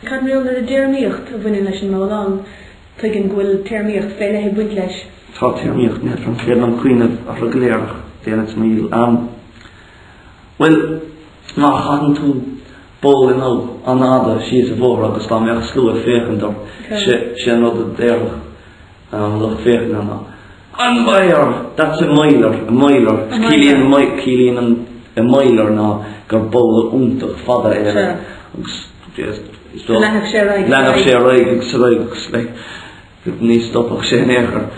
cadmiol na dearmíocht a bhaine leis an máán tuigin ghfuil tearmíocht féile he buint leis. Tá tearmíocht net an chéad an cuioineh a reguléirech déanaad míl. Well, ná chadan tú ból in an áda síos a bhór agus tá mé slú a féchandar sé nó a déirech le féchan anna. An bhair, that's a miler. Cílíonn a miler ná gur ból úntach fada éile. Lenach sé raig agus agus ní stoppach sé néchar.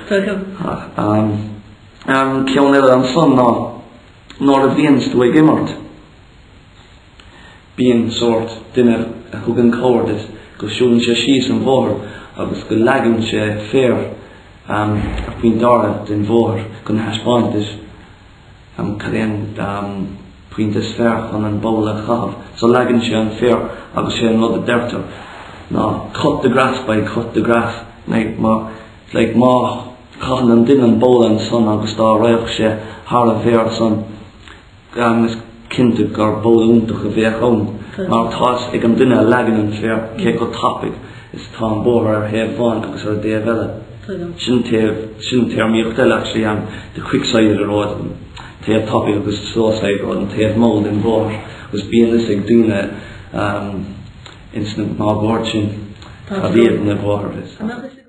Ceann eile an son nóir a bhíonn tú ag immart. Bíon sort duine a thugann cóirdas go siúlann sé síos an bhór agus go leagann sé fér a bhíon dára den bhór go na heispáintis cadéan puintas fér an ból a chahabh. So leagann sé an fér agus sé an rud a deirtear. Ná cut the grass by cut the grass. Má chaan an duine an ból an son agus dá raibh sé thar a bhéir son is cinnte gur ból úntach a bheith ón. Mar tá ag an duine a leagan an fér cé go tapig is tá an bór ar héamh bhain agus ar déobh eile. Sin tearmíocht eile actually an the quick side of the road. Taobh tapig agus slow side road an taobh mold in bór agus bíon is ag duine instant má bór sin a bhíad na bór is.